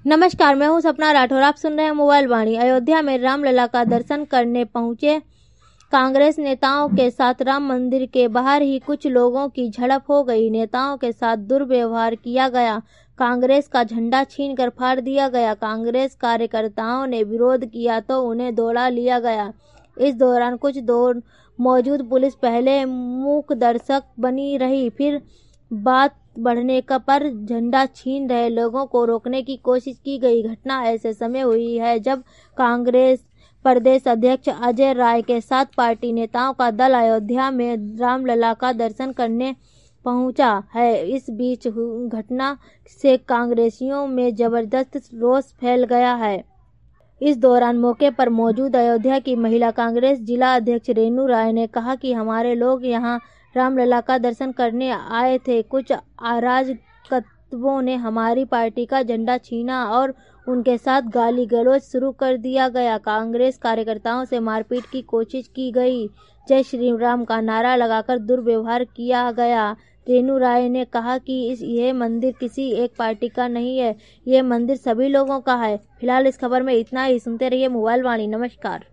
नमस्कार, मैं हूं सपना राठौर। आप सुन रहे हैं मोबाइल वाणी। अयोध्या में रामलला का दर्शन करने पहुंचे कांग्रेस नेताओं के साथ राम मंदिर के बाहर ही कुछ लोगों की झड़प हो गई। नेताओं के साथ दुर्व्यवहार किया गया। कांग्रेस का झंडा छीनकर फाड़ दिया गया। कांग्रेस कार्यकर्ताओं ने विरोध किया तो उन्हें दौड़ा लिया गया। इस दौरान कुछ मौजूद पुलिस पहले मूक दर्शक बनी रही, फिर बात बढ़ने पर झंडा छीन रहे लोगों को रोकने की कोशिश की गई। घटना ऐसे समय हुई है जब कांग्रेस प्रदेश अध्यक्ष अजय राय के साथ पार्टी नेताओं का दल अयोध्या में रामलला का दर्शन करने पहुंचा है। इस बीच घटना से कांग्रेसियों में जबरदस्त रोष फैल गया है। इस दौरान मौके पर मौजूद अयोध्या की महिला कांग्रेस जिला अध्यक्ष रेणु राय ने कहा कि हमारे लोग यहां रामलला का दर्शन करने आए थे। कुछ अराजकत्वों ने हमारी पार्टी का झंडा छीना और उनके साथ गाली गलौज शुरू कर दिया गया। कांग्रेस कार्यकर्ताओं से मारपीट की कोशिश की गई। जय श्री राम का नारा लगाकर दुर्व्यवहार किया गया। रेणु राय ने कहा कि यह मंदिर किसी एक पार्टी का नहीं है, यह मंदिर सभी लोगों का है। फिलहाल इस खबर में इतना ही। सुनते रहिए मोबाइल वाणी। नमस्कार।